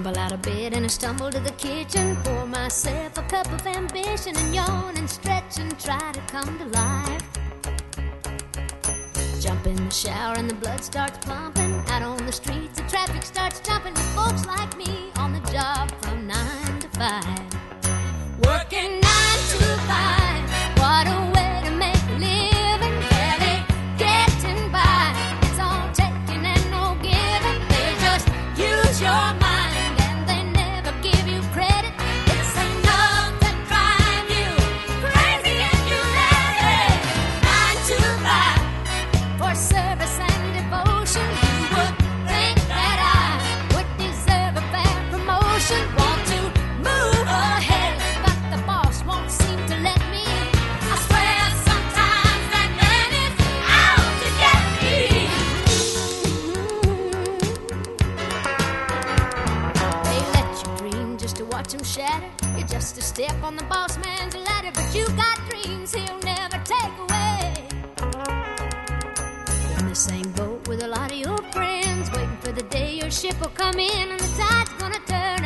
Tumble out of bed and I stumble to the kitchen, pour myself a cup of ambition and yawn and stretch and try to come to life. Jump in the shower and the blood starts pumping. Out on the streets the traffic starts jumping with folks like me on the job from 9 to 5. Working 9 to 5, what a way to make a living. Barely getting by, it's all taking and no giving. They just use your mind and they never give you credit. It's enough to drive you crazy and you let it. 9 to 5 for service and devotion. You would think that I would deserve a fair promotion. Want to move ahead, but the boss won't seem to let me. I swear sometimes that man is out to get me. They let you dream just to watch him shatter. You're just a step on the boss man's ladder, but you got dreams he'll never take away. In the same boat with a lot of your friends, waiting for the day your ship will come in and the tide's gonna turn